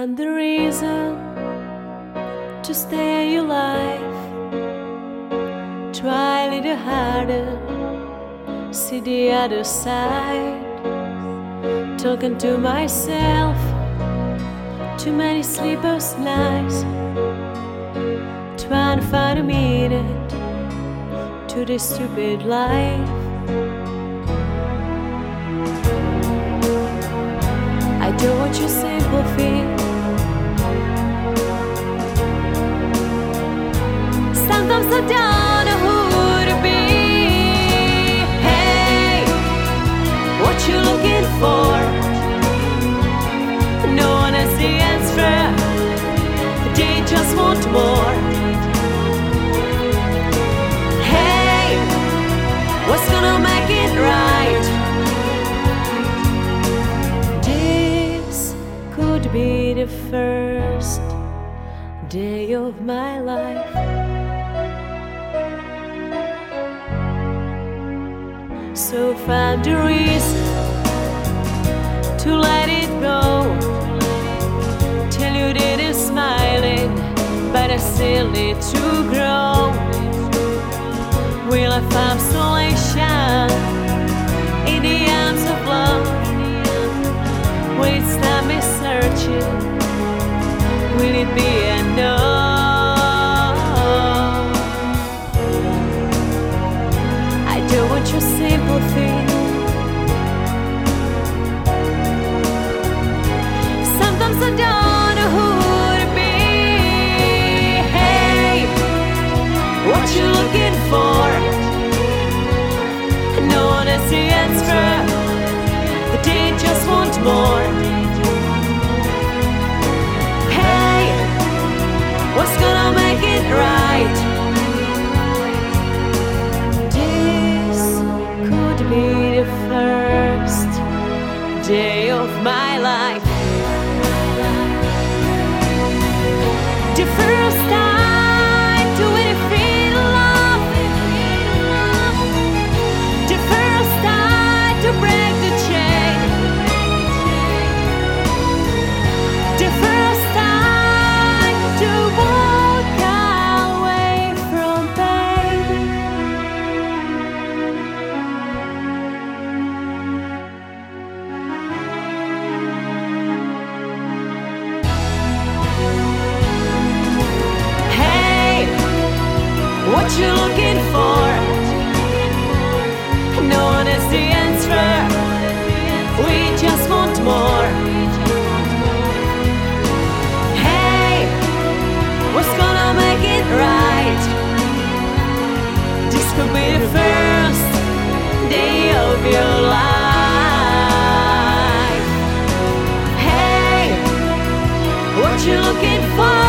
find the reason to stay alive. Try a little harder, see the other side. Talking to myself, too many sleepless nights. Trying to find a meaning to this stupid life. I don't want your sympathy. Sometimes I don't know who to be. Hey, what you looking for? No one has the answer. They just want more. Hey, what's gonna make it right? This could be the first day of my life. So find the reason to let it go. Tell you that I'm smiling, but I still need to grow. Will I find solution in the arms of love? When it's time is searching, will it be enough? I don't want your sympathy. Sometimes I don't know who to be. Hey, what you looking for? No one has the answer, but they just want more. Hey, what's gonna make it right? This could be the first day of my life. The first time to really feel love. The first time to break the chain. The first time to walk away from pain. Hey, what you looking for? No one has the answer. We just want more. Hey, what's gonna make it right? This could be the first day of your life. Hey, what you looking for?